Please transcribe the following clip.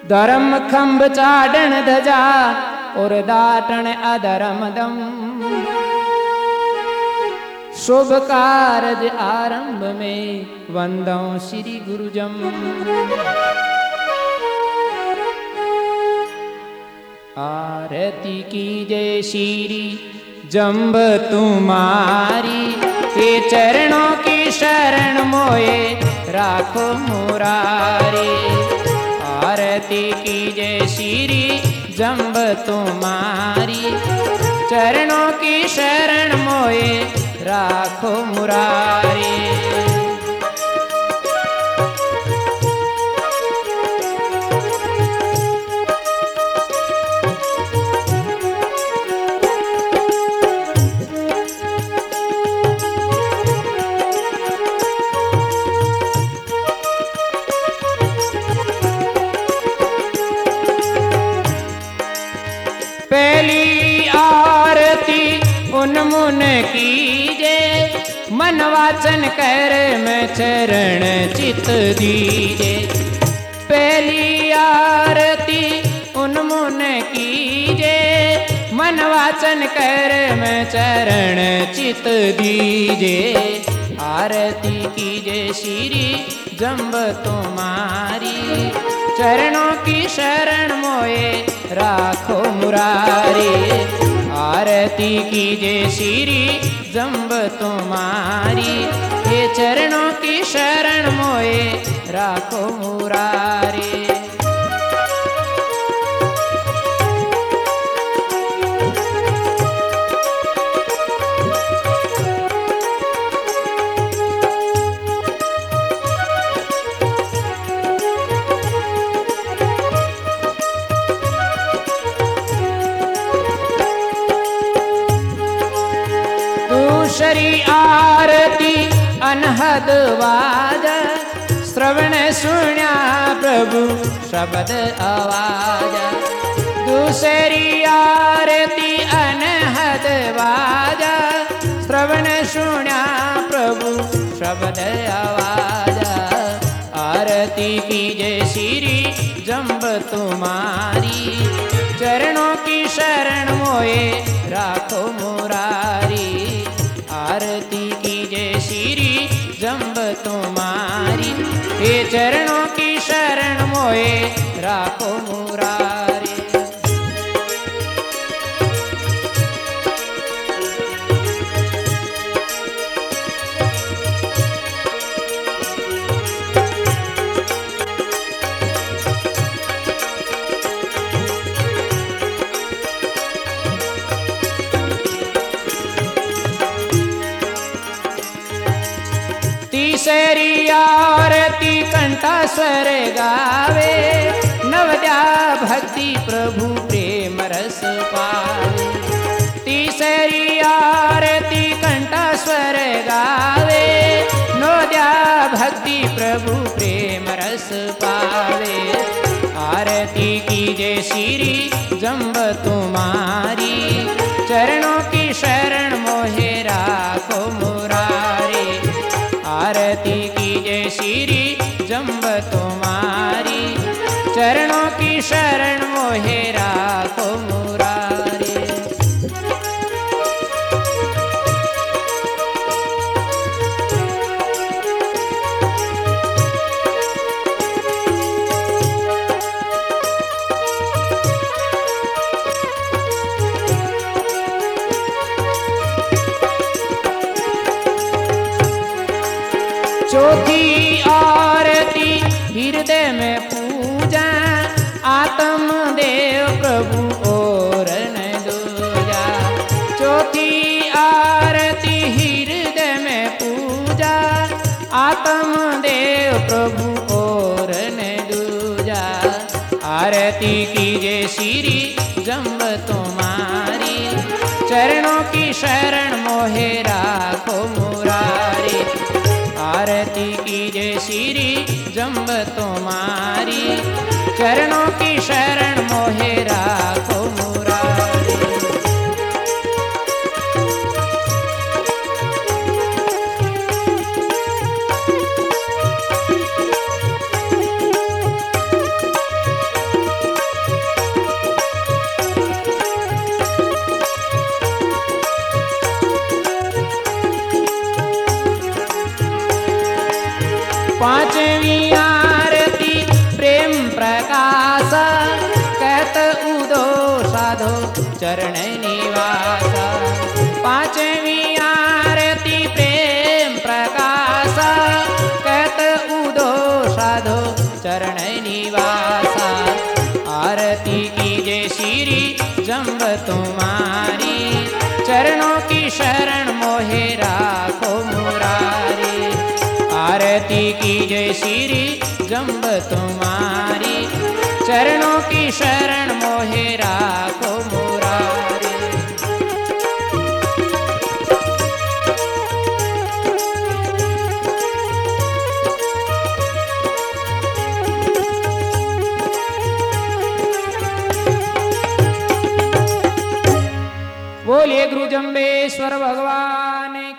धर्म खंभ चाडन धजा और दाटन अधर्म दम। शुभ कारज आरंभ में वंदो श्री गुरुजम। आरती की जय श्री जम्ब तुम्हारी, के चरणों की शरण मोए राखो मुरारी। आरती की जय श्री जम्ब तुम्हारी, चरणों की शरण मोए राखो मुरारी। पहली आरती उन मुन कीजे, मन वाचन कर में चरण चित दीजे। पहली आरती उन मुन कीजे, मन वाचन कर में चरण चित दीजे। आरती कीजे श्री जम्ब तुम्हारी, चरणों की शरण मोए राखो मुरारी। आरती कीजे श्री जम्ब तुम्हारी, ये चरणों की शरण मोए राखो मुरारी। दूसरी आरती अनहद वाजा, श्रवण सुन्या प्रभु शब्द आवाज। दूसरी आरती अनहद वाजा, श्रवण सुन्या प्रभु शब्द आवाज। आरती कीजे श्री जम्ब तुम्हारी, चरणों की शरण मोए राखो मुरारी। आरती कीजे श्री जम्ब तुम्हारी, ये चरणों की शरण मोए राखो मुरारी। तीसरी आरती कंठा स्वर गावे, नवद्या भक्ति प्रभु प्रेम रस पावे। तीसरी आरती कंठा स्वर गावे, नवद्या भक्ति प्रभु प्रेम रस पावे। आरती कीजे श्री जम्ब तुम्हारी, चरणों की शरण मोहे राखो मुरारी। आरती कीजे श्री जम्ब तुम्हारी, चरणों की शरण मोहे राखो मुरारी। चौथी आरती हृदय में पूजा, आत्म देव प्रभु और न दूजा। चौथी आरती हृदय में पूजा, आत्म देव प्रभु और न दूजा। आरती कीजे श्री जम्ब तुम्हारी, चरणों की शरण मोहे राखो मुरारी। आरती कीजे श्री जम्ब तुम्हारी, चरणों की शरण मोहे राखो मुरारी। निवासा। पांचवी आरती प्रेम प्रकाशा, कहत उदो साधो चरण निवासा। आरती कीजे श्री जम्ब तुम्हारी, चरणों की शरण मोहे राखो मुरारी। आरती कीजे श्री जम्ब तुम्हारी, चरणों की शरण मोहे राखो मुरारी। बोलिए गुरु जम्बेश्वर भगवान